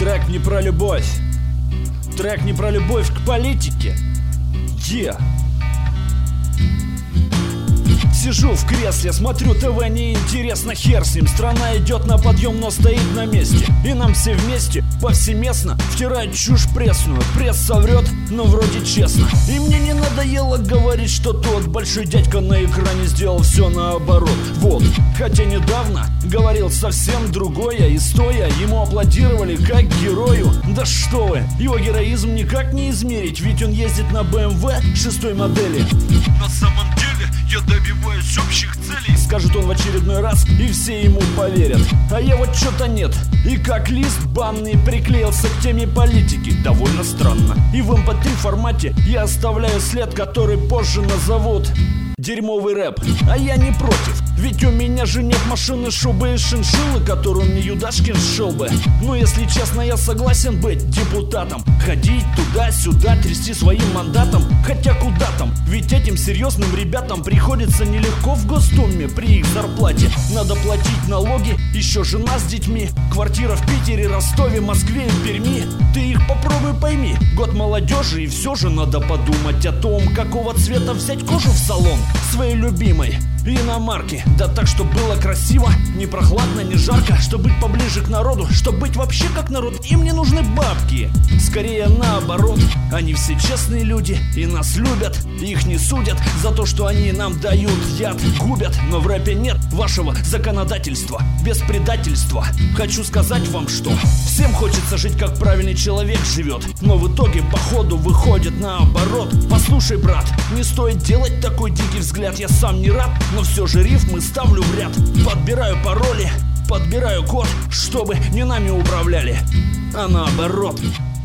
Трек не про любовь. Трек не про любовь к политике. Сижу в кресле, смотрю ТВ, неинтересно, хер с ним. Страна идет на подъем, но стоит на месте. И нам все вместе, повсеместно втирают чушь пресную. Пресс соврет, но вроде честно. И мне не надоело говорить, что тот большой дядька на экране сделал все наоборот. Вот, хотя недавно говорил совсем другое. И стоя, ему аплодировали как герою. Да что вы, его героизм никак не измерить. Ведь он ездит на BMW 6-й модели. На самом деле я добиваюсь общих целей, скажет он в очередной раз, и все ему поверят. А я вот что-то нет. И как лист банный приклеился к теме политики. Довольно странно. И в MP3 формате я оставляю след, который позже назовут дерьмовый рэп. А я не против, ведь у меня же нет машины, шубы и шиншиллы, которую мне Юдашкин сшил бы. Но если честно, я согласен быть депутатом, ходить туда-сюда, трясти своим мандатом. Хотя куда там, ведь этим серьезным ребятам приходится нелегко в Госдуме. При их зарплате надо платить налоги, еще жена с детьми, квартира в Питере, Ростове, Москве и Перми. Ты их попробуй пойми, год молодежи, и все же надо подумать о том, какого цвета взять кожу в салон своей любимой иномарки. Да так, чтобы было красиво, не прохладно, не жарко, чтобы быть поближе к народу, чтобы быть вообще как народ. Им не нужны бабки, скорее наоборот. Они все честные люди и нас любят. Их не судят за то, что они нам дают яд, губят. Но в рэпе нет вашего законодательства без предательства. Хочу сказать вам, что всем хочется жить, как правильный человек живет, но в итоге походу выходит наоборот. Послушай, брат, не стоит делать такой дикий взгляд. Я сам не раб, но все же рифмы ставлю в ряд. Подбираю пароли, подбираю код, чтобы не нами управляли, а наоборот.